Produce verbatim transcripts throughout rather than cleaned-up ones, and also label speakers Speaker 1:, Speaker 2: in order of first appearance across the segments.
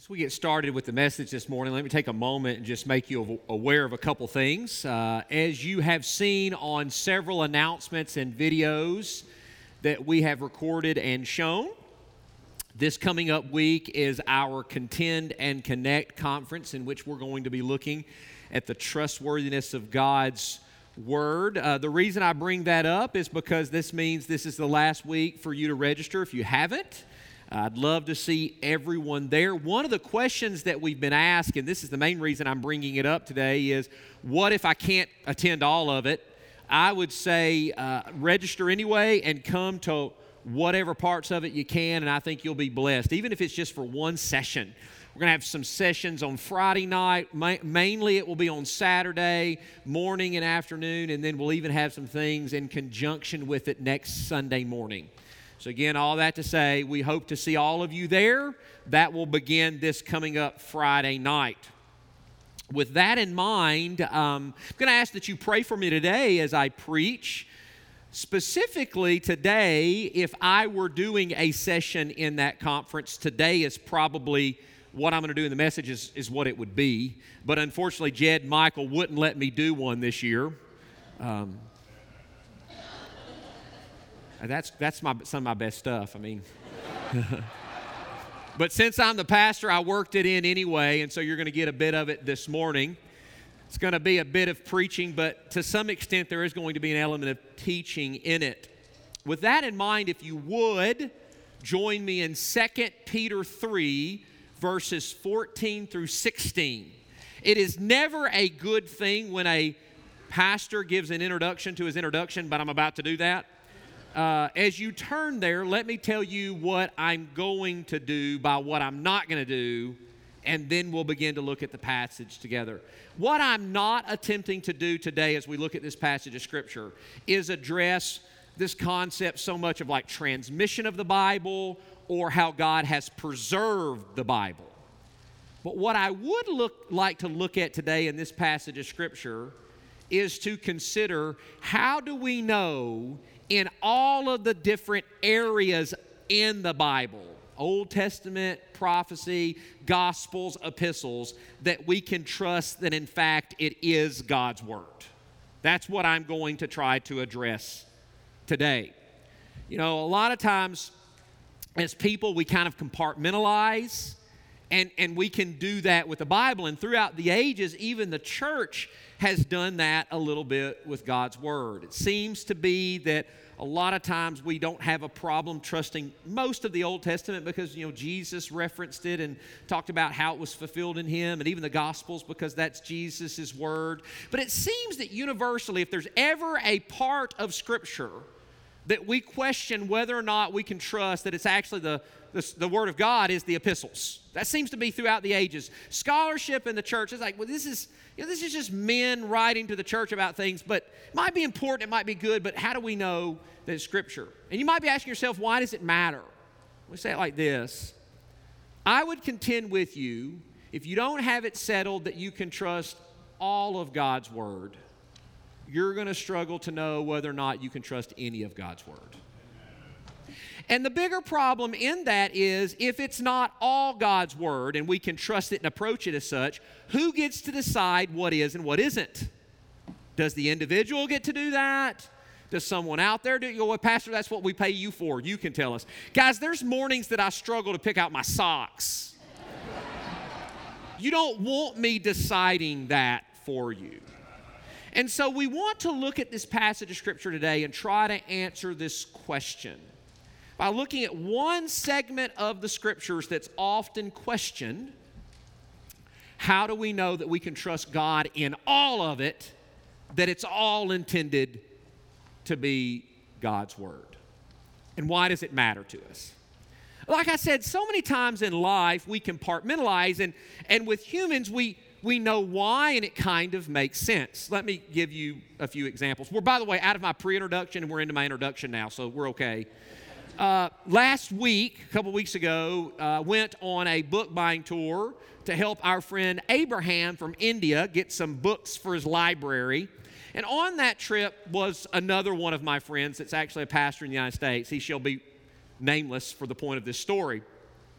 Speaker 1: As we get started with the message this morning, let me take a moment and just make you aware of a couple things. Uh, as you have seen on several announcements and videos that we have recorded and shown, this coming up week is our Contend and Connect conference, in which we're going to be looking at the trustworthiness of God's Word. Uh, the reason I bring that up is because this means this is the last week for you to register if you haven't. I'd love to see everyone there. One of the questions that we've been asked, and this is the main reason I'm bringing it up today, is what if I can't attend all of it? I would say uh, register anyway and come to whatever parts of it you can, and I think you'll be blessed, even if it's just for one session. We're going to have some sessions on Friday night. Ma- mainly it will be on Saturday morning and afternoon, and then we'll even have some things in conjunction with it next Sunday morning. So again, all that to say, we hope to see all of you there. That will begin this coming up Friday night. With that in mind, um, I'm going to ask that you pray for me today as I preach. Specifically today, if I were doing a session in that conference, today is probably what I'm going to do in the message is, is what it would be. But unfortunately, Jed Michael wouldn't let me do one this year. Um, That's that's my some of my best stuff. I mean, but since I'm the pastor, I worked it in anyway, and so you're going to get a bit of it this morning. It's going to be a bit of preaching, but to some extent there is going to be an element of teaching in it. With that in mind, if you would, join me in Second Peter three, verses fourteen through sixteen. It is never a good thing when a pastor gives an introduction to his introduction, but I'm about to do that. Uh, as you turn there, let me tell you what I'm going to do by what I'm not going to do, and then we'll begin to look at the passage together. What I'm not attempting to do today as we look at this passage of Scripture is address this concept so much of like transmission of the Bible or how God has preserved the Bible. But what I would look like to look at today in this passage of Scripture is to consider, how do we know in all of the different areas in the Bible, Old Testament, prophecy, Gospels, epistles, that we can trust that in fact it is God's Word? That's what I'm going to try to address today. You know, a lot of times as people we kind of compartmentalize, and, and we can do that with the Bible. And throughout the ages, even the church has done that a little bit with God's Word. It seems to be that a lot of times we don't have a problem trusting most of the Old Testament because, you know, Jesus referenced it and talked about how it was fulfilled in Him, and even the Gospels because that's Jesus' Word. But it seems that universally, if there's ever a part of Scripture that we question whether or not we can trust that it's actually the, the, the Word of God, is the epistles. That seems to be throughout the ages. Scholarship in the church is like, well, this is, you know, this is just men writing to the church about things, but it might be important, it might be good, but how do we know that it's Scripture? And you might be asking yourself, why does it matter? We say it like this. I would contend with you, if you don't have it settled that you can trust all of God's Word, you're going to struggle to know whether or not you can trust any of God's Word. And the bigger problem in that is, if it's not all God's Word and we can trust it and approach it as such, who gets to decide what is and what isn't? Does the individual get to do that? Does someone out there do? You go, well, Pastor, that's what we pay you for. You can tell us. Guys, there's mornings that I struggle to pick out my socks. You don't want me deciding that for you. And so we want to look at this passage of Scripture today and try to answer this question by looking at one segment of the Scriptures that's often questioned. How do we know that we can trust God in all of it, that it's all intended to be God's Word? And why does it matter to us? Like I said, so many times in life we compartmentalize, and, and with humans we, we know why, and it kind of makes sense. Let me give you a few examples. We're, by the way, out of my pre-introduction and we're into my introduction now, so we're okay. Uh, last week, a couple weeks ago, uh, went on a book buying tour to help our friend Abraham from India get some books for his library. And on that trip was another one of my friends that's actually a pastor in the United States. He shall be nameless for the point of this story.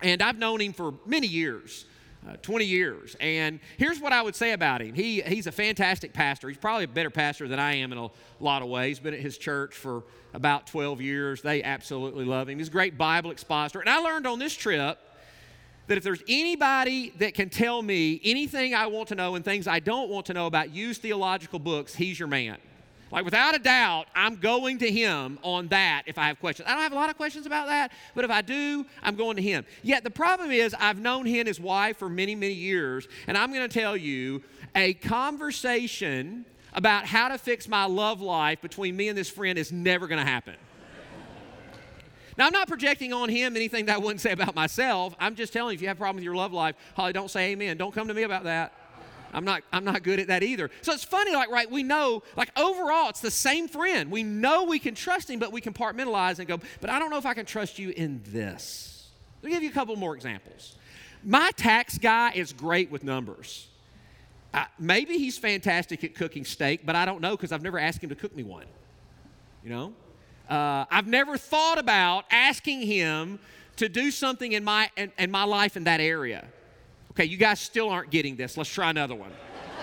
Speaker 1: And I've known him for many years. Uh, twenty years. And here's what I would say about him. He He's a fantastic pastor. He's probably a better pastor than I am in a lot of ways. Been at his church for about twelve years. They absolutely love him. He's a great Bible expositor. And I learned on this trip that if there's anybody that can tell me anything I want to know and things I don't want to know about used theological books, he's your man. Like, without a doubt, I'm going to him on that if I have questions. I don't have a lot of questions about that, but if I do, I'm going to him. Yet the problem is I've known he and his wife for many, many years, and I'm going to tell you, a conversation about how to fix my love life between me and this friend is never going to happen. Now, I'm not projecting on him anything that I wouldn't say about myself. I'm just telling you, if you have a problem with your love life, Holly, don't say amen. Don't come to me about that. I'm not I'm not good at that either. So it's funny, like, right, we know, like, overall, it's the same friend. We know we can trust him, but we compartmentalize and go, but I don't know if I can trust you in this. Let me give you a couple more examples. My tax guy is great with numbers. Uh, maybe he's fantastic at cooking steak, but I don't know because I've never asked him to cook me one. You know? Uh, I've never thought about asking him to do something in my in, in my life in that area. Okay, you guys still aren't getting this. Let's try another one.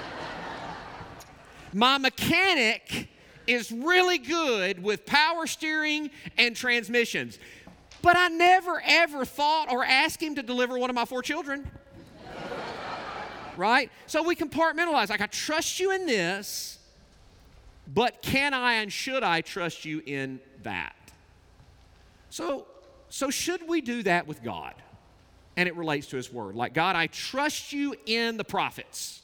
Speaker 1: My mechanic is really good with power steering and transmissions, but I never, ever thought or asked him to deliver one of my four children. Right? So we compartmentalize. Like, I trust you in this, but can I and should I trust you in that? So, so should we do that with God? And it relates to his word. Like, God, I trust you in the prophets.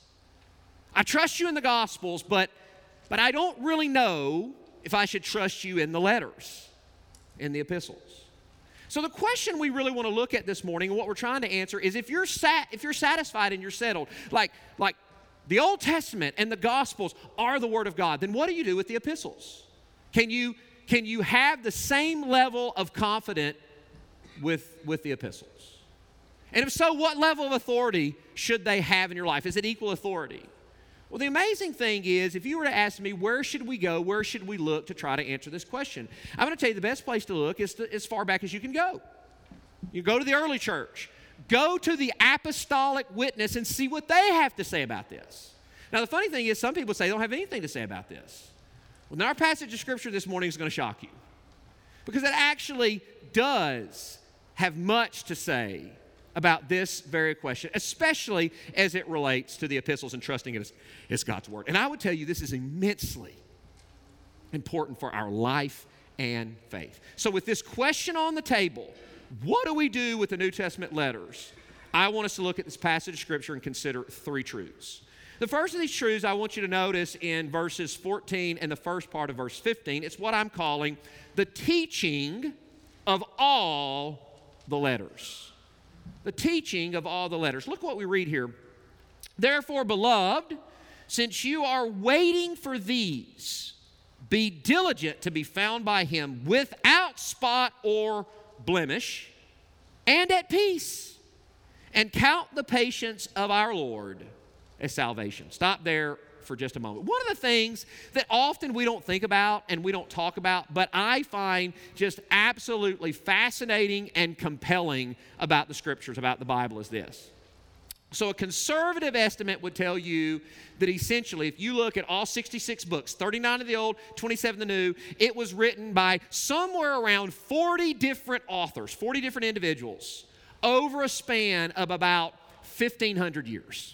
Speaker 1: I trust you in the Gospels, but, but I don't really know if I should trust you in the letters, in the epistles. So the question we really want to look at this morning and what we're trying to answer is if you're sat, if you're satisfied and you're settled, like, like the Old Testament and the Gospels are the Word of God, then what do you do with the epistles? Can you, can you have the same level of confidence with, with the epistles? And if so, what level of authority should they have in your life? Is it equal authority? Well, the amazing thing is, if you were to ask me, where should we go, where should we look to try to answer this question? I'm going to tell you the best place to look is to, as far back as you can go. You go to the early church. Go to the apostolic witness and see what they have to say about this. Now, the funny thing is, some people say they don't have anything to say about this. Well, now our passage of Scripture this morning is going to shock you, because it actually does have much to say about this very question, especially as it relates to the epistles and trusting it as, as God's word. And I would tell you this is immensely important for our life and faith. So with this question on the table, what do we do with the New Testament letters? I want us to look at this passage of Scripture and consider three truths. The first of these truths I want you to notice in verses fourteen and the first part of verse fifteen. It's what I'm calling the teaching of all the letters. The teaching of all the letters. Look what we read here. Therefore, beloved, since you are waiting for these, be diligent to be found by him without spot or blemish, and at peace, and count the patience of our Lord as salvation. Stop there for just a moment. One of the things that often we don't think about and we don't talk about, but I find just absolutely fascinating and compelling about the Scriptures, about the Bible, is this. So a conservative estimate would tell you that essentially, if you look at all sixty-six books, thirty-nine of the Old, twenty-seven of the New, it was written by somewhere around forty different authors, forty different individuals, over a span of about fifteen hundred years.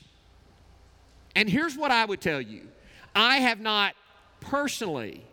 Speaker 1: And here's what I would tell you. I have not personally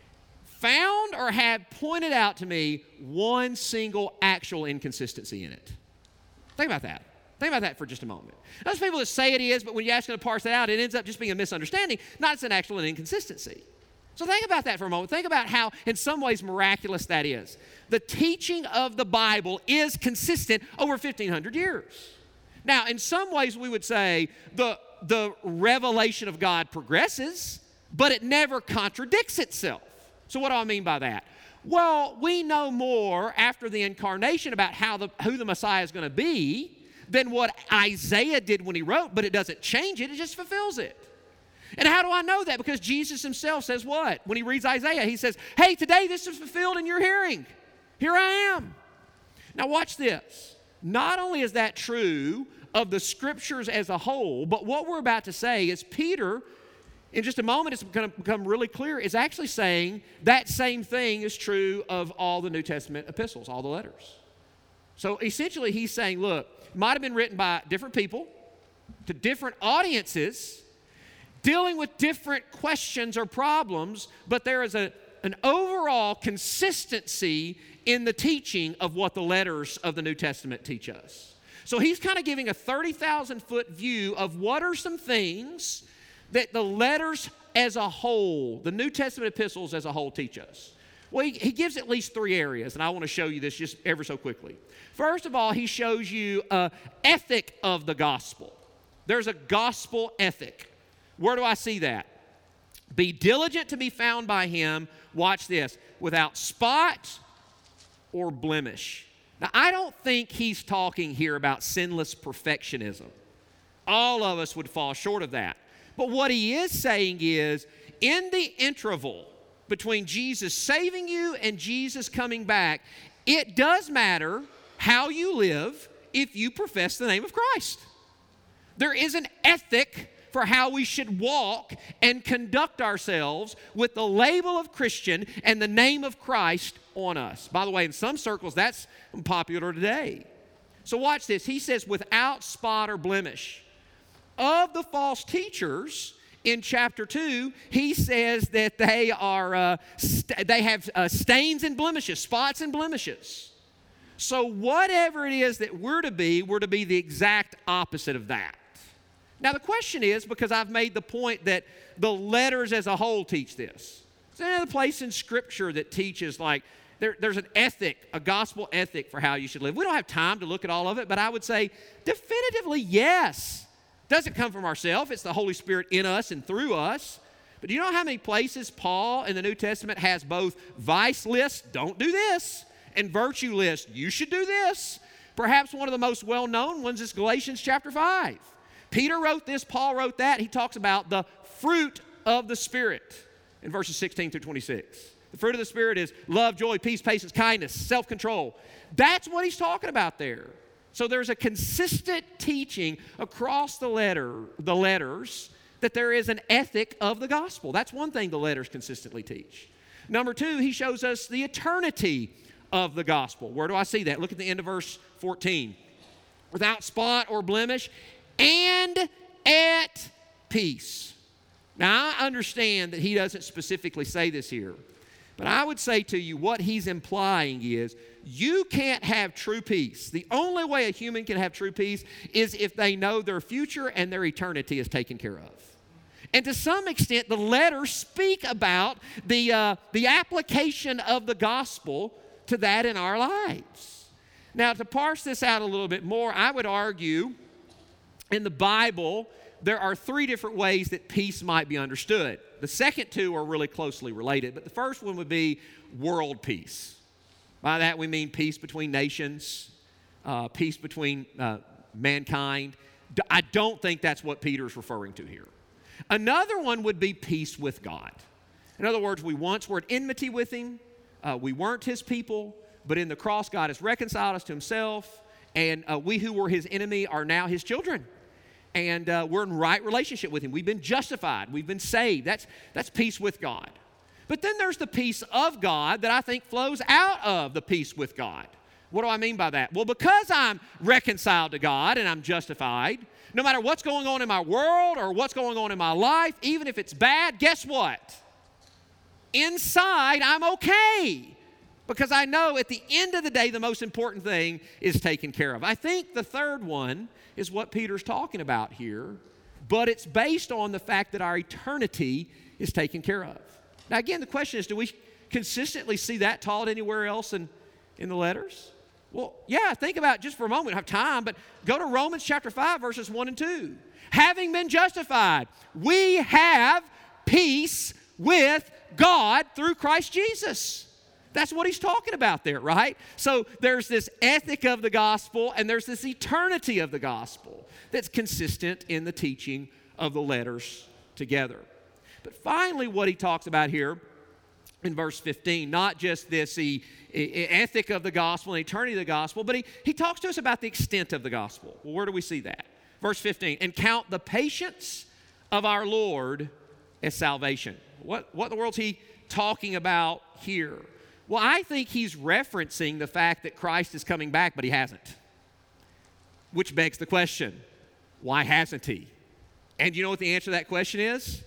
Speaker 1: found or had pointed out to me one single actual inconsistency in it. Think about that. Think about that for just a moment. Those people that say it is, but when you ask them to parse that out, it ends up just being a misunderstanding, not it's an actual inconsistency. So think about that for a moment. Think about how, in some ways, miraculous that is. The teaching of the Bible is consistent over fifteen hundred years. Now, in some ways, we would say the the revelation of God progresses, but it never contradicts itself. So what do I mean by that? Well, we know more after the incarnation about how the, who the Messiah is going to be than what Isaiah did when he wrote, but it doesn't change it, it just fulfills it. And how do I know that? Because Jesus himself says what? When he reads Isaiah, he says, hey, today this is fulfilled in your hearing. Here I am. Now watch this. Not only is that true of the Scriptures as a whole, but what we're about to say is Peter, in just a moment, it's going to become really clear, is actually saying that same thing is true of all the New Testament epistles, all the letters. So essentially he's saying, look, it might have been written by different people to different audiences, dealing with different questions or problems, but there is a, an overall consistency in the teaching of what the letters of the New Testament teach us. So he's kind of giving a thirty thousand foot view of what are some things that the letters as a whole, the New Testament epistles as a whole teach us. Well, he, he gives at least three areas, and I want to show you this just ever so quickly. First of all, he shows you an ethic of the gospel. There's a gospel ethic. Where do I see that? Be diligent to be found by him, watch this, without spot or blemish. Now, I don't think he's talking here about sinless perfectionism. All of us would fall short of that. But what he is saying is, in the interval between Jesus saving you and Jesus coming back, it does matter how you live if you profess the name of Christ. There is an ethic for how we should walk and conduct ourselves with the label of Christian and the name of Christ on us. By the way, in some circles, that's popular today. So watch this. He says, without spot or blemish. Of the false teachers, in chapter two, he says that they are uh, st- they have uh, stains and blemishes, spots and blemishes. So whatever it is that we're to be, we're to be the exact opposite of that. Now the question is, because I've made the point that the letters as a whole teach this. Is there another place in Scripture that teaches like there, there's an ethic, a gospel ethic for how you should live? We don't have time to look at all of it, but I would say definitively yes. Doesn't come from ourselves. It's the Holy Spirit in us and through us. But do you know how many places Paul in the New Testament has both vice lists, don't do this, and virtue lists, you should do this? Perhaps one of the most well-known ones is Galatians chapter five. Peter wrote this, Paul wrote that. He talks about the fruit of the Spirit in verses sixteen through twenty-six. The fruit of the Spirit is love, joy, peace, patience, kindness, self-control. That's what he's talking about there. So there's a consistent teaching across the letter, the letters, that there is an ethic of the gospel. That's one thing the letters consistently teach. Number two, he shows us the eternity of the gospel. Where do I see that? Look at the end of verse fourteen. Without spot or blemish, and at peace. Now, I understand that he doesn't specifically say this here, but I would say to you what he's implying is you can't have true peace. The only way a human can have true peace is if they know their future and their eternity is taken care of. And to some extent, the letters speak about the, uh, the application of the gospel to that in our lives. Now, to parse this out a little bit more, I would argue in the Bible, there are three different ways that peace might be understood. The second two are really closely related, but the first one would be world peace. By that we mean peace between nations, uh, peace between uh, mankind. I don't think that's what Peter's referring to here. Another one would be peace with God. In other words, we once were at enmity with him. Uh, we weren't his people, but in the cross, God has reconciled us to himself, and uh, we who were his enemy are now his children. And uh, we're in right relationship with him. We've been justified. We've been saved. That's, that's peace with God. But then there's the peace of God that I think flows out of the peace with God. What do I mean by that? Well, because I'm reconciled to God and I'm justified, no matter what's going on in my world or what's going on in my life, even if it's bad, guess what? Inside, I'm okay. Because I know at the end of the day, the most important thing is taken care of. I think the third one is what Peter's talking about here, but it's based on the fact that our eternity is taken care of. Now, again, the question is, do we consistently see that taught anywhere else in, in the letters? Well, yeah, think about it just for a moment. I don't have time, but go to Romans chapter five, verses one and two. Having been justified, we have peace with God through Christ Jesus. That's what he's talking about there, right? So there's this ethic of the gospel and there's this eternity of the gospel that's consistent in the teaching of the letters together. But finally, what he talks about here in verse fifteen, not just this e- e- ethic of the gospel and eternity of the gospel, but he, he talks to us about the extent of the gospel. Well, where do we see that? Verse fifteen, and count the patience of our Lord as salvation. What, what in the world's he talking about here? Well, I think he's referencing the fact that Christ is coming back, but he hasn't. Which begs the question, why hasn't he? And you know what the answer to that question is?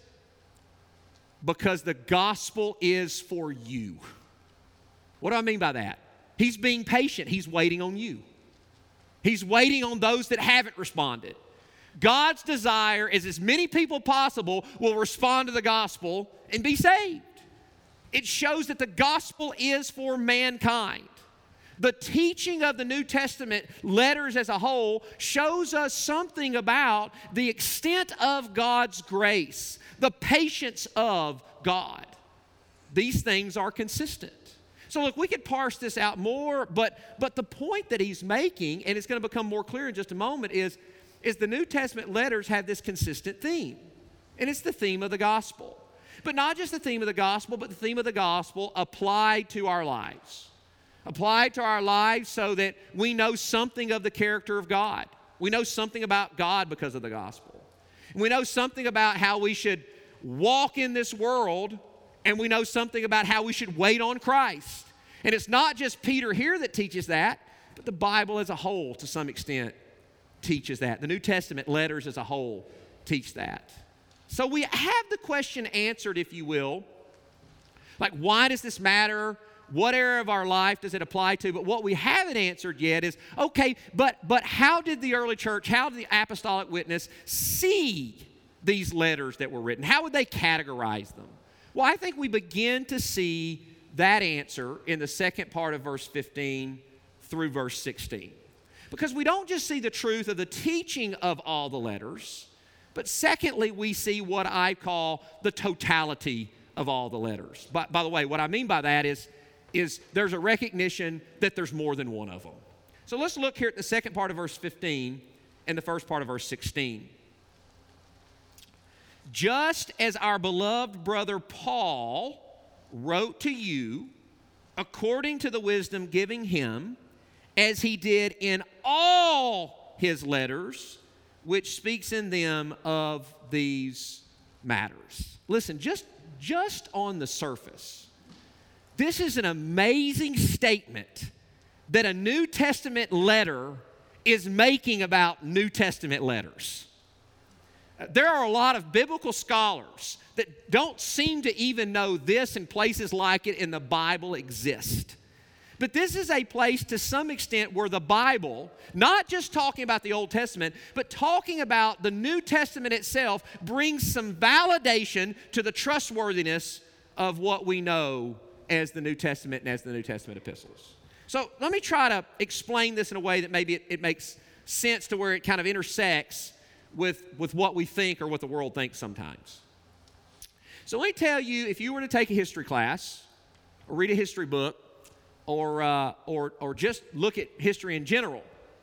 Speaker 1: Because the gospel is for you. What do I mean by that? He's being patient. He's waiting on you. He's waiting on those that haven't responded. God's desire is as many people possible will respond to the gospel and be saved. It shows that the gospel is for mankind. The teaching of the New Testament letters as a whole shows us something about the extent of God's grace, the patience of God. These things are consistent. So look, we could parse this out more, but, but the point that he's making, and it's going to become more clear in just a moment, is, is the New Testament letters have this consistent theme, and it's the theme of the gospel. But not just the theme of the gospel, but the theme of the gospel applied to our lives. Applied to our lives so that we know something of the character of God. We know something about God because of the gospel. We know something about how we should walk in this world, and we know something about how we should wait on Christ. And it's not just Peter here that teaches that, but the Bible as a whole, to some extent, teaches that. The New Testament letters as a whole teach that. So we have the question answered, if you will, like, why does this matter? What area of our life does it apply to? But what we haven't answered yet is, okay, but, but how did the early church, how did the apostolic witness see these letters that were written? How would they categorize them? Well, I think we begin to see that answer in the second part of verse fifteen through verse sixteen. Because we don't just see the truth of the teaching of all the letters, but secondly, we see what I call the totality of all the letters. By, by the way, what I mean by that is, is there's a recognition that there's more than one of them. So let's look here at the second part of verse fifteen and the first part of verse sixteen. Just as our beloved brother Paul wrote to you, according to the wisdom given him, as he did in all his letters, which speaks in them of these matters. Listen, just, just on the surface, this is an amazing statement that a New Testament letter is making about New Testament letters. There are a lot of biblical scholars that don't seem to even know this and places like it in the Bible exist. But this is a place to some extent where the Bible, not just talking about the Old Testament, but talking about the New Testament itself, brings some validation to the trustworthiness of what we know as the New Testament and as the New Testament epistles. So let me try to explain this in a way that maybe it, it makes sense to where it kind of intersects with, with what we think or what the world thinks sometimes. So let me tell you, if you were to take a history class or read a history book, Or, uh, or, or just look at history in general,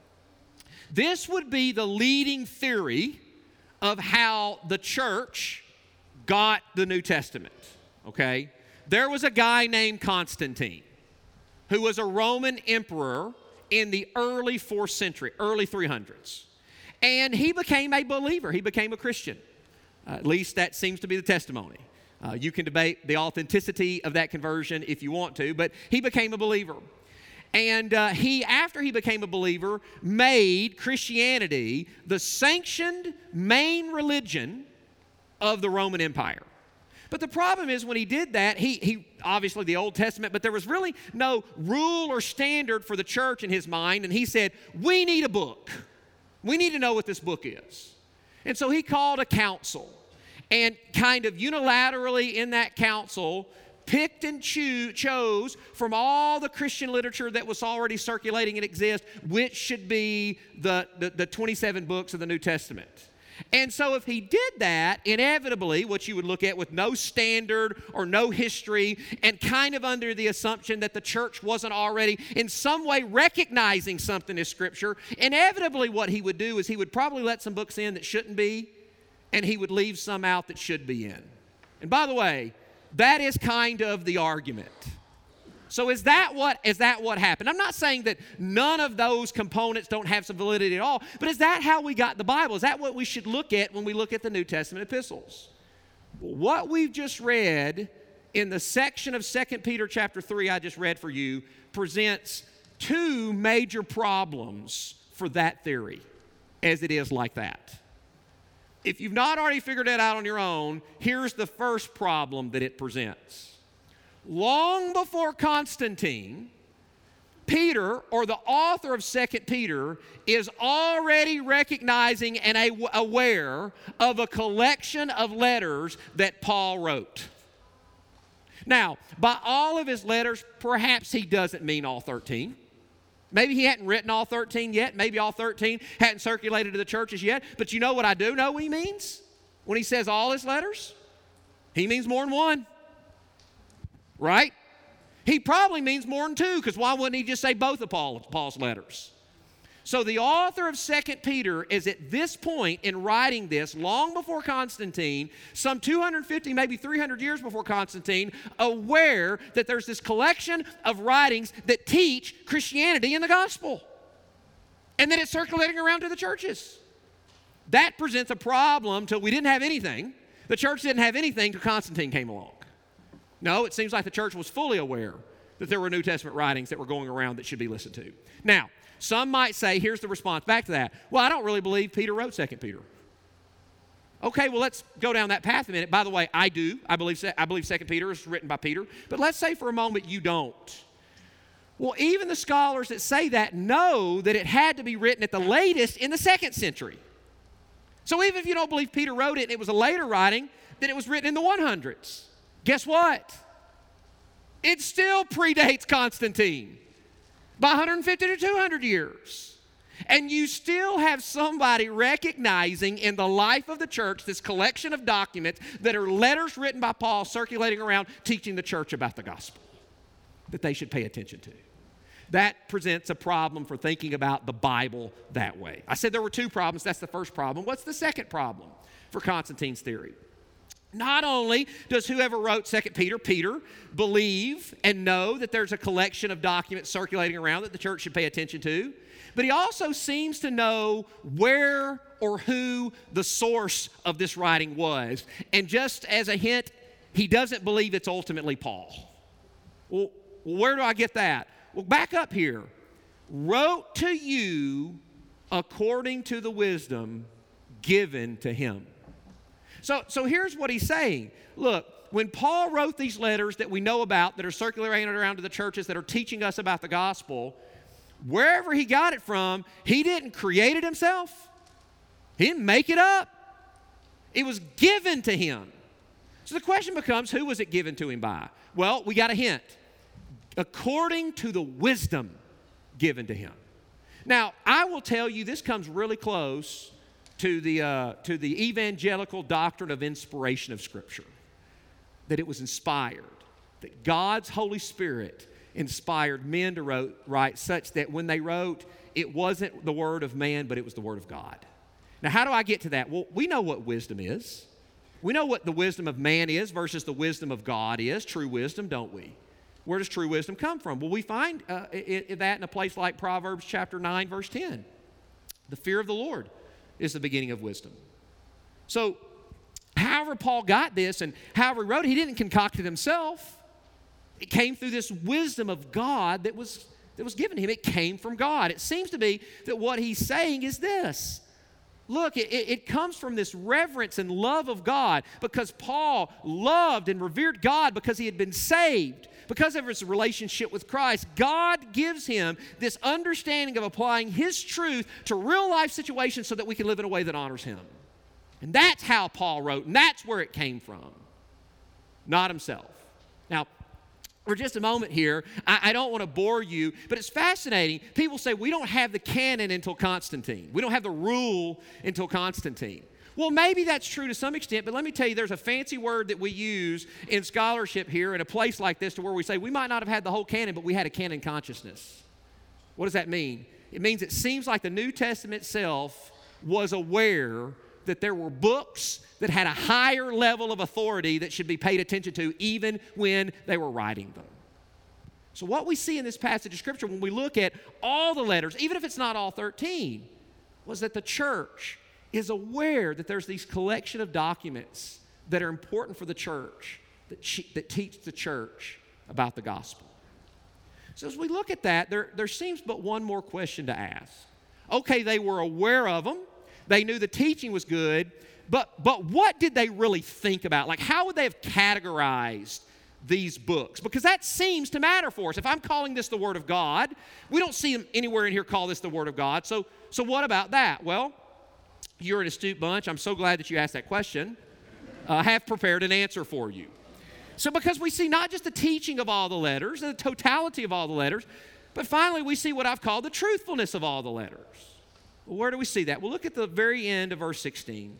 Speaker 1: this would be the leading theory of how the church got the New Testament, okay? There was a guy named Constantine who was a Roman emperor in the early fourth century, early three hundreds. And he became a believer. He became a Christian. Uh, at least that seems to be the testimony. Uh, you can debate the authenticity of that conversion if you want to, but he became a believer. And uh, he, after he became a believer, made Christianity the sanctioned main religion of the Roman Empire. But the problem is when he did that, he, he obviously the Old Testament, but there was really no rule or standard for the church in his mind. And he said, we need a book. We need to know what this book is. And so he called a council. And kind of unilaterally in that council, picked and cho- chose from all the Christian literature that was already circulating and exist, which should be the, the, the twenty-seven books of the New Testament. And so if he did that, inevitably, what you would look at with no standard or no history, and kind of under the assumption that the church wasn't already in some way recognizing something as Scripture, inevitably what he would do is he would probably let some books in that shouldn't be, and he would leave some out that should be in. And by the way, That is kind of the argument. So is that what is that what happened? I'm not saying that none of those components don't have some validity at all, but is that how we got the Bible? Is that what we should look at when we look at the New Testament epistles? What we've just read in the section of Second Peter chapter three I just read for you presents two major problems for that theory, as it is like that. If you've not already figured it out on your own, here's the first problem that it presents. Long before Constantine, Peter, or the author of Second Peter, is already recognizing and aware of a collection of letters that Paul wrote. Now, by all of his letters, perhaps he doesn't mean all thirteen. Maybe he hadn't written all thirteen yet. Maybe all thirteen hadn't circulated to the churches yet. But you know what I do know what he means? When he says all his letters, he means more than one. Right? He probably means more than two, because why wouldn't he just say both of Paul, Paul's letters? So the author of Second Peter is at this point in writing this, long before Constantine, some two hundred fifty, maybe three hundred years before Constantine, aware that there's this collection of writings that teach Christianity and the gospel, and that it's circulating around to the churches. That presents a problem till we didn't have anything. The church didn't have anything till Constantine came along. No, it seems like the church was fully aware that there were New Testament writings that were going around that should be listened to. Now, some might say, here's the response back to that. Well, I don't really believe Peter wrote Second Peter. Okay, well, let's go down that path a minute. By the way, I do. I believe I believe Second Peter is written by Peter. But let's say for a moment you don't. Well, even the scholars that say that know that it had to be written at the latest in the second century. So even if you don't believe Peter wrote it and it was a later writing, then it was written in the hundreds. Guess what? It still predates Constantine by one hundred fifty to two hundred years. And you still have somebody recognizing in the life of the church this collection of documents that are letters written by Paul circulating around teaching the church about the gospel that they should pay attention to. That presents a problem for thinking about the Bible that way. I said there were two problems. That's the first problem. What's the second problem for Constantine's theory? Not only does whoever wrote Second Peter, Peter, believe and know that there's a collection of documents circulating around that the church should pay attention to, but he also seems to know where or who the source of this writing was. And just as a hint, he doesn't believe it's ultimately Paul. Well, where do I get that? Well, back up here. Wrote to you according to the wisdom given to him. So, so here's what he's saying. Look, when Paul wrote these letters that we know about that are circulating around to the churches that are teaching us about the gospel, wherever he got it from, he didn't create it himself. He didn't make it up. It was given to him. So the question becomes, who was it given to him by? Well, we got a hint. According to the wisdom given to him. Now, I will tell you, this comes really close to the, uh, to the evangelical doctrine of inspiration of Scripture. That it was inspired. That God's Holy Spirit inspired men to wrote, write such that when they wrote, it wasn't the word of man, but it was the word of God. Now, how do I get to that? Well, we know what wisdom is. We know what the wisdom of man is versus the wisdom of God is, true wisdom, don't we? Where does true wisdom come from? Well, we find uh, it, it, that in a place like Proverbs chapter nine, verse ten. The fear of the Lord is the beginning of wisdom. So, however Paul got this and however he wrote it, he didn't concoct it himself. It came through this wisdom of God that was, that was given to him. It came from God. It seems to be that what he's saying is this. Look, it, it comes from this reverence and love of God because Paul loved and revered God because he had been saved. Because of his relationship with Christ, God gives him this understanding of applying his truth to real life situations so that we can live in a way that honors him. And that's how Paul wrote, and that's where it came from, not himself. Now, for just a moment here, I, I don't want to bore you, but it's fascinating. People say we don't have the canon until Constantine. We don't have the rule until Constantine. Well, maybe that's true to some extent, but let me tell you, there's a fancy word that we use in scholarship here in a place like this to where we say we might not have had the whole canon, but we had a canon consciousness. What does that mean? It means it seems like the New Testament itself was aware that there were books that had a higher level of authority that should be paid attention to even when they were writing them. So what we see in this passage of Scripture when we look at all the letters, even if it's not all thirteen, was that the church is aware that there's these collection of documents that are important for the church, that, she, that teach the church about the gospel. So as we look at that, there, there seems but one more question to ask. Okay, they were aware of them. They knew the teaching was good, but, but what did they really think about? Like, how would they have categorized these books? Because that seems to matter for us. If I'm calling this the Word of God, we don't see them anywhere in here call this the Word of God. So, so what about that? Well, you're an astute bunch. I'm so glad that you asked that question. I have prepared an answer for you. So because we see not just the teaching of all the letters and the totality of all the letters, but finally we see what I've called the truthfulness of all the letters. Well, where do we see that? Well, look at the very end of verse sixteen.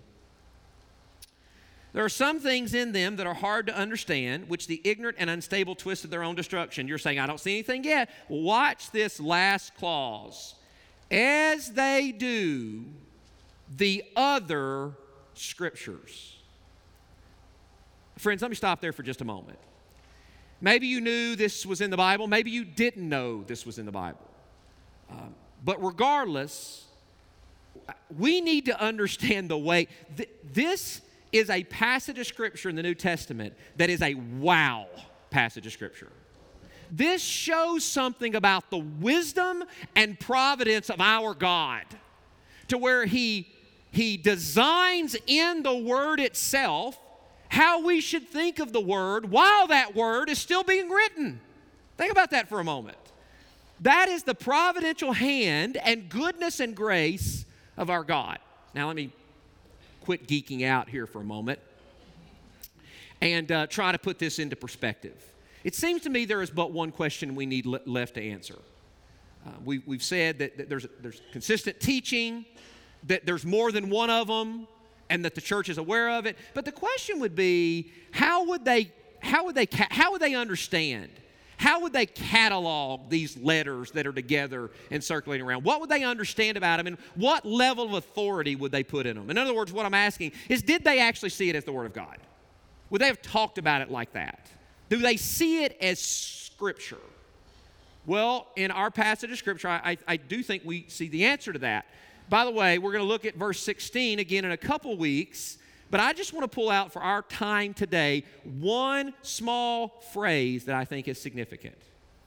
Speaker 1: There are some things in them that are hard to understand, which the ignorant and unstable twist of their own destruction. You're saying, I don't see anything yet. Watch this last clause. As they do the other scriptures. Friends, let me stop there for just a moment. Maybe you knew this was in the Bible. Maybe you didn't know this was in the Bible. Um, but regardless, we need to understand the way. Th- this is a passage of Scripture in the New Testament that is a wow passage of Scripture. This shows something about the wisdom and providence of our God, to where He, he designs in the Word itself how we should think of the Word while that Word is still being written. Think about that for a moment. That is the providential hand and goodness and grace of our God. Now let me quit geeking out here for a moment and uh, try to put this into perspective. It seems to me there is but one question we need le- left to answer. Uh, we, we've said that, that there's, there's consistent teaching, that there's more than one of them, and that the church is aware of it. But the question would be, how would they, how would they, how would they understand? How would they catalog these letters that are together and circulating around? What would they understand about them, and what level of authority would they put in them? In other words, what I'm asking is, did they actually see it as the Word of God? Would they have talked about it like that? Do they see it as Scripture? Well, in our passage of Scripture, I, I, I do think we see the answer to that. By the way, we're going to look at verse sixteen again in a couple weeks, but I just want to pull out for our time today one small phrase that I think is significant.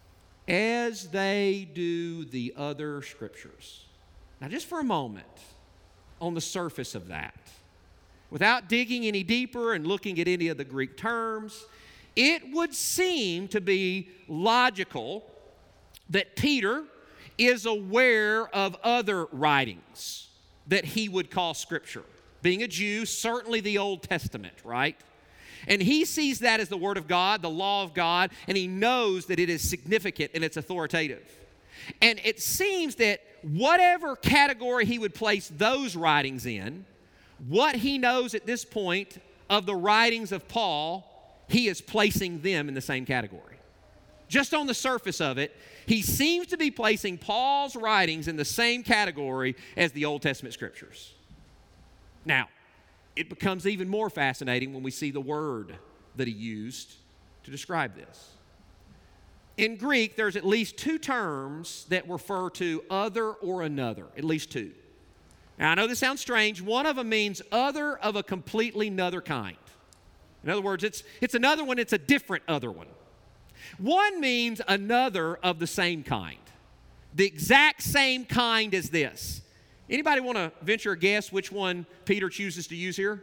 Speaker 1: As they do the other scriptures. Now, just for a moment, on the surface of that, without digging any deeper and looking at any of the Greek terms, it would seem to be logical that Peter is aware of other writings that he would call Scripture. Being a Jew, certainly the Old Testament, right? And he sees that as the Word of God, the law of God, and he knows that it is significant and it's authoritative. And it seems that whatever category he would place those writings in, what he knows at this point of the writings of Paul, he is placing them in the same category. Just on the surface of it, he seems to be placing Paul's writings in the same category as the Old Testament Scriptures. Now, it becomes even more fascinating when we see the word that he used to describe this. In Greek, there's at least two terms that refer to other or another, at least two. Now, I know this sounds strange. One of them means other of a completely another kind. In other words, it's, it's another one, it's a different other one. One means another of the same kind. The exact same kind as this. Anybody want to venture a guess which one Peter chooses to use here?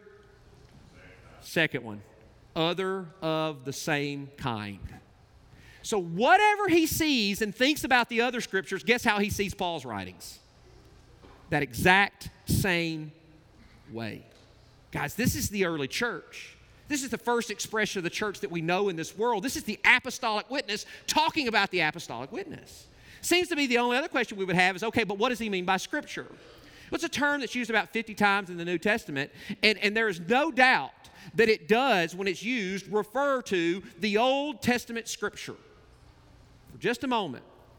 Speaker 1: Second one. Other of the same kind. So whatever he sees and thinks about the other scriptures, guess how he sees Paul's writings? That exact same way. Guys, this is the early church. This is the first expression of the church that we know in this world. This is the apostolic witness talking about the apostolic witness. Seems to be the only other question we would have is, okay, but what does he mean by Scripture? Well, it's a term that's used about fifty times in the New Testament, and, and there is no doubt that it does, when it's used, refer to the Old Testament Scripture. For just a moment,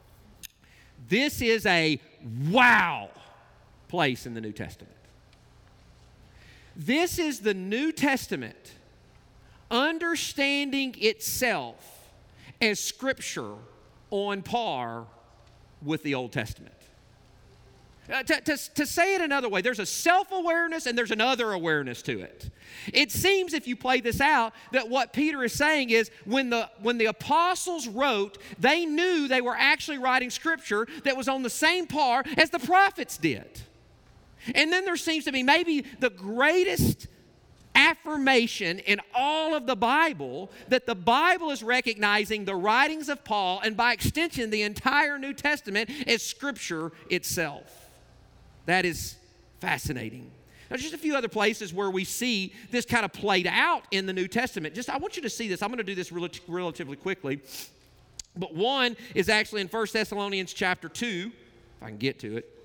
Speaker 1: this is a wow place in the New Testament. This is the New Testament understanding itself as Scripture on par with the Old Testament. Uh, to, to, to say it another way, there's a self-awareness and there's another awareness to it. It seems, if you play this out, that what Peter is saying is when the, when the apostles wrote, they knew they were actually writing Scripture that was on the same par as the prophets did. And then there seems to be maybe the greatest affirmation in all of the Bible that the Bible is recognizing the writings of Paul and by extension the entire New Testament as Scripture itself. That is fascinating. Now, just a few other places where we see this kind of played out in the New Testament. Just, I want you to see this. I'm going to do this rel- relatively quickly. But one is actually in First Thessalonians chapter two, if I can get to it.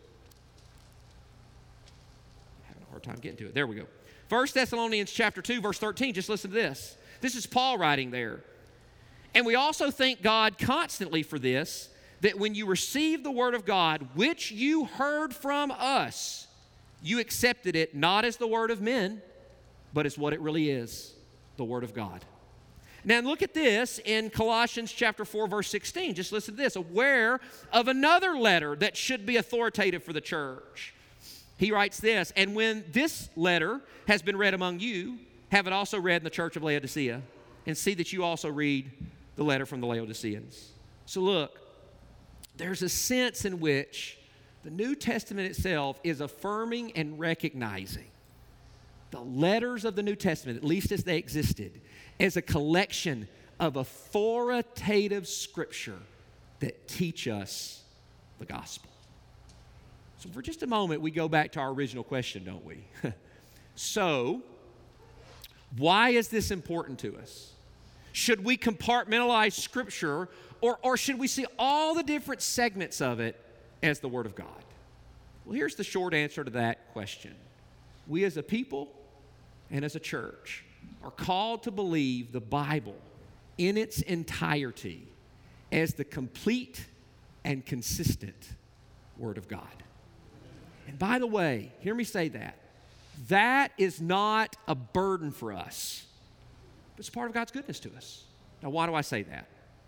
Speaker 1: I'm having a hard time getting to it. There we go. First Thessalonians chapter two, verse thirteen. Just listen to this. This is Paul writing there. And we also thank God constantly for this, that when you received the word of God, which you heard from us, you accepted it not as the word of men, but as what it really is, the word of God. Now look at this in Colossians chapter four, verse sixteen. Just listen to this. Aware of another letter that should be authoritative for the church. He writes this, and when this letter has been read among you, have it also read in the church of Laodicea, and see that you also read the letter from the Laodiceans. So look, there's a sense in which the New Testament itself is affirming and recognizing the letters of the New Testament, at least as they existed, as a collection of authoritative Scripture that teach us the gospel. So for just a moment, we go back to our original question, don't we? So, why is this important to us? Should we compartmentalize Scripture, or, or should we see all the different segments of it as the Word of God? Well, here's the short answer to that question. We as a people and as a church are called to believe the Bible in its entirety as the complete and consistent Word of God. And by the way, hear me say that. That is not a burden for us. It's part of God's goodness to us. Now, why do I say that?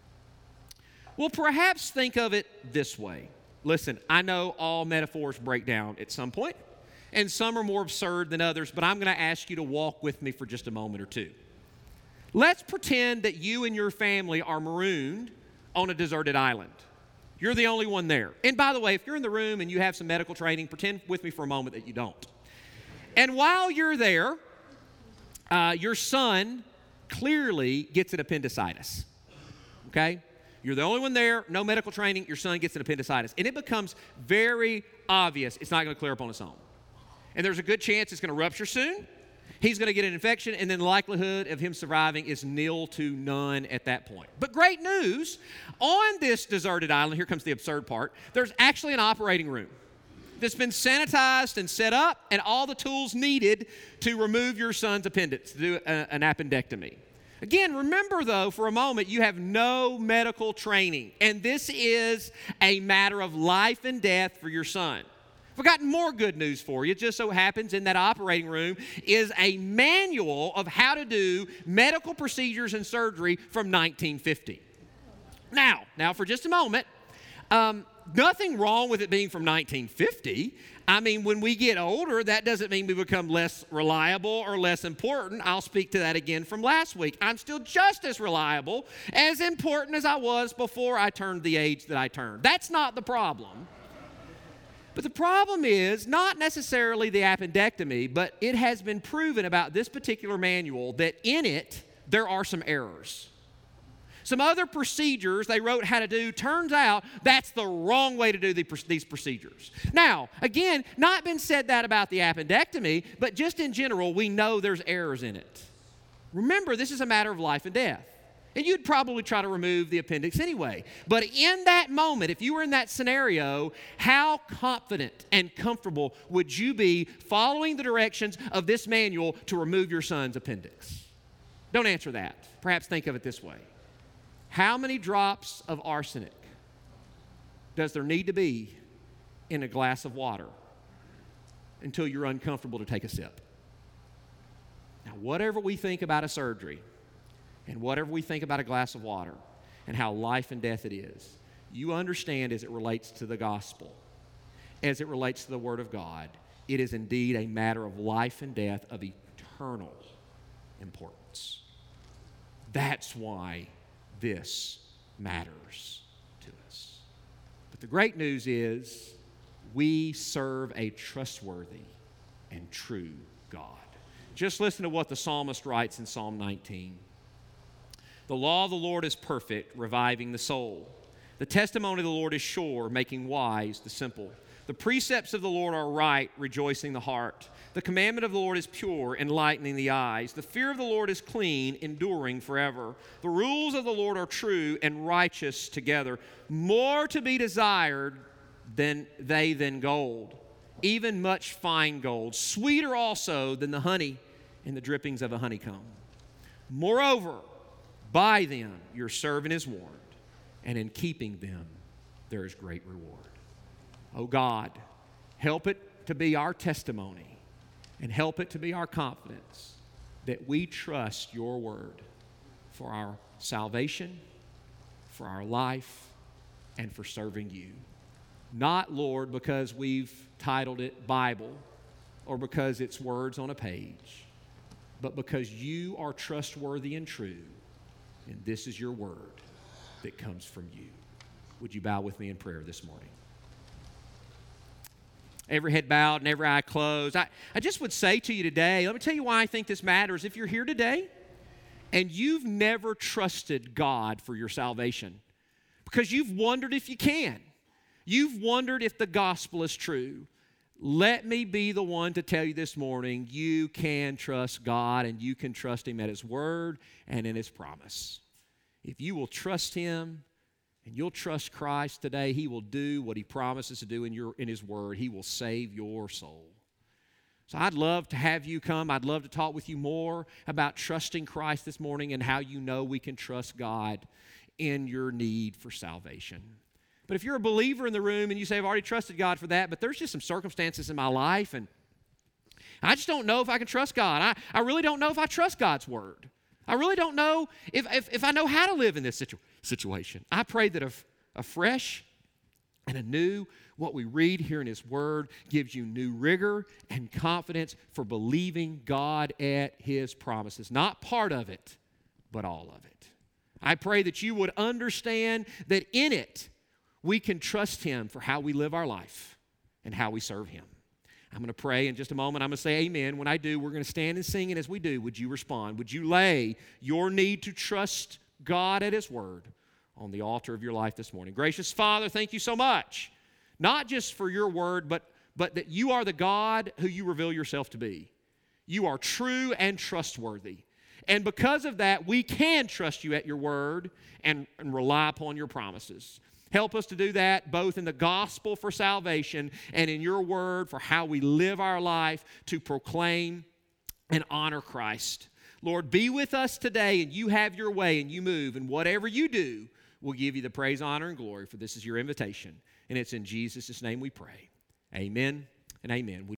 Speaker 1: Well, perhaps think of it this way. Listen, I know all metaphors break down at some point, and some are more absurd than others, but I'm going to ask you to walk with me for just a moment or two. Let's pretend that you and your family are marooned on a deserted island. You're the only one there. And by the way, if you're in the room and you have some medical training, pretend with me for a moment that you don't. And while you're there, uh, your son clearly gets an appendicitis, okay? You're the only one there, no medical training, your son gets an appendicitis. And it becomes very obvious it's not going to clear up on its own. And there's a good chance it's going to rupture soon. He's going to get an infection, and then the likelihood of him surviving is nil to none at that point. But great news, on this deserted island, here comes the absurd part, there's actually an operating room that's been sanitized and set up, and all the tools needed to remove your son's appendix, to do a, an appendectomy. Again, remember though, for a moment, you have no medical training, and this is a matter of life and death for your son. I've got more good news for you. It just so happens in that operating room is a manual of how to do medical procedures and surgery from nineteen fifty. Now, now for just a moment, um, nothing wrong with it being from nineteen fifty. I mean, when we get older, that doesn't mean we become less reliable or less important. I'll speak to that again from last week. I'm still just as reliable, as important as I was before I turned the age that I turned. That's not the problem. But the problem is not necessarily the appendectomy, but it has been proven about this particular manual that in it there are some errors. Some other procedures they wrote how to do, turns out that's the wrong way to do the, these procedures. Now, again, not been said that about the appendectomy, but just in general, we know there's errors in it. Remember, this is a matter of life and death. And you'd probably try to remove the appendix anyway. But in that moment, if you were in that scenario, how confident and comfortable would you be following the directions of this manual to remove your son's appendix? Don't answer that. Perhaps think of it this way. How many drops of arsenic does there need to be in a glass of water until you're uncomfortable to take a sip? Now, whatever we think about a surgery, and whatever we think about a glass of water, and how life and death it is, you understand as it relates to the gospel, as it relates to the Word of God, it is indeed a matter of life and death of eternal importance. That's why this matters to us. But the great news is we serve a trustworthy and true God. Just listen to what the psalmist writes in Psalm nineteen. The law of the Lord is perfect, reviving the soul. The testimony of the Lord is sure, making wise the simple. The precepts of the Lord are right, rejoicing the heart. The commandment of the Lord is pure, enlightening the eyes. The fear of the Lord is clean, enduring forever. The rules of the Lord are true and righteous together, more to be desired than they than gold, even much fine gold, sweeter also than the honey and the drippings of a honeycomb. Moreover, by them your servant is warned, and in keeping them there is great reward. Oh God, help it to be our testimony, and help it to be our confidence that we trust your word for our salvation, for our life, and for serving you. Not, Lord, because we've titled it Bible or because it's words on a page, but because you are trustworthy and true, and this is your word that comes from you. Would you bow with me in prayer this morning? Every head bowed and every eye closed. I, I just would say to you today, let me tell you why I think this matters. If you're here today and you've never trusted God for your salvation because you've wondered if you can, you've wondered if the gospel is true, let me be the one to tell you this morning, you can trust God and you can trust Him at His word and in His promise. If you will trust Him and you'll trust Christ today, He will do what He promises to do in, your, in His word. He will save your soul. So I'd love to have you come. I'd love to talk with you more about trusting Christ this morning and how you know we can trust God in your need for salvation. But if you're a believer in the room and you say, I've already trusted God for that, but there's just some circumstances in my life and I just don't know if I can trust God. I, I really don't know if I trust God's word. I really don't know if, if, if I know how to live in this situ- situation. I pray that a, a fresh and anew, what we read here in His word gives you new rigor and confidence for believing God at His promises. Not part of it, but all of it. I pray that you would understand that in it, we can trust Him for how we live our life and how we serve Him. I'm going to pray in just a moment. I'm going to say amen. When I do, we're going to stand and sing, and as we do, would you respond? Would you lay your need to trust God at His word on the altar of your life this morning? Gracious Father, thank you so much, not just for your word, but, but that you are the God who you reveal yourself to be. You are true and trustworthy. And because of that, we can trust you at your word and, and rely upon your promises. Help us to do that both in the gospel for salvation and in your word for how we live our life to proclaim and honor Christ. Lord, be with us today, and you have your way and you move, and whatever you do, we'll give you the praise, honor, and glory, for this is your invitation. And it's in Jesus' name we pray. Amen and amen.